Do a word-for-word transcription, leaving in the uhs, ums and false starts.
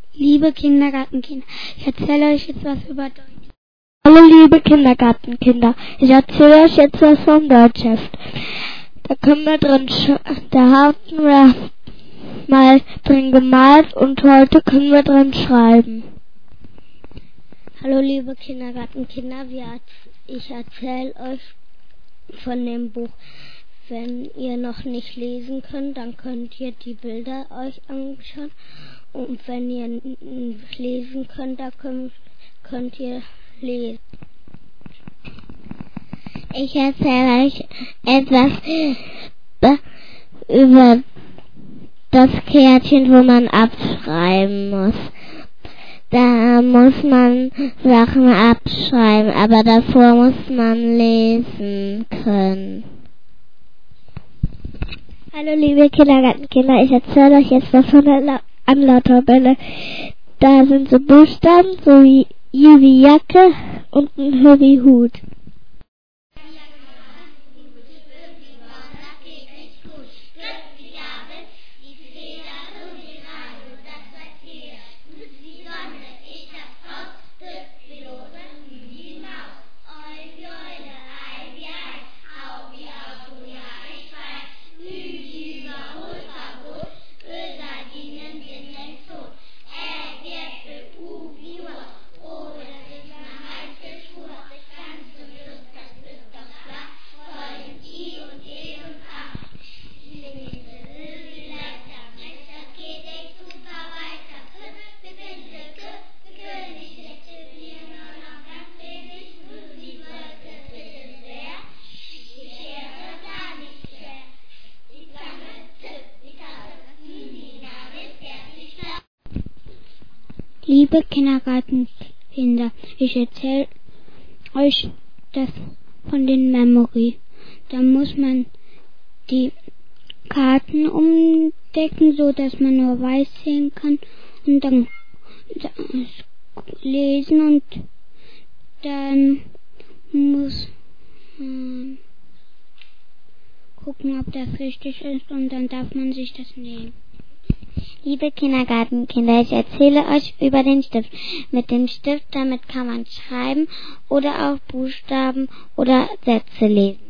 Liebe Kindergartenkinder, ich erzähle euch jetzt was über Deutsch. Hallo liebe Kindergartenkinder, ich erzähle euch jetzt was vom Deutschheft. Da können wir drin, sch- da hatten wir mal drin gemalt und heute können wir drin schreiben. Hallo liebe Kindergartenkinder, wir, ich erzähle euch von dem Buch. Wenn ihr noch nicht lesen könnt, dann könnt ihr die Bilder euch anschauen. Und wenn ihr n- lesen könnt, dann könnt, könnt ihr lesen. Ich erzähle euch etwas über das Kärtchen, wo man abschreiben muss. Da muss man Sachen abschreiben, aber davor muss man lesen können. Hallo liebe Kindergartenkinder, ich erzähle euch jetzt was von der La- Anlauttabelle. Da sind so Buchstaben, so wie I wie Jacke und ein H wie Hut. Liebe Kindergartenkinder, ich erzähle euch das von den Memory. Da muss man die Karten umdecken, so dass man nur weiß sehen kann und dann lesen und dann muss man gucken, ob das richtig ist und dann darf man sich das nehmen. Liebe Kindergartenkinder, ich erzähle euch über den Stift. Mit dem Stift, damit kann man schreiben oder auch Buchstaben oder Sätze lesen.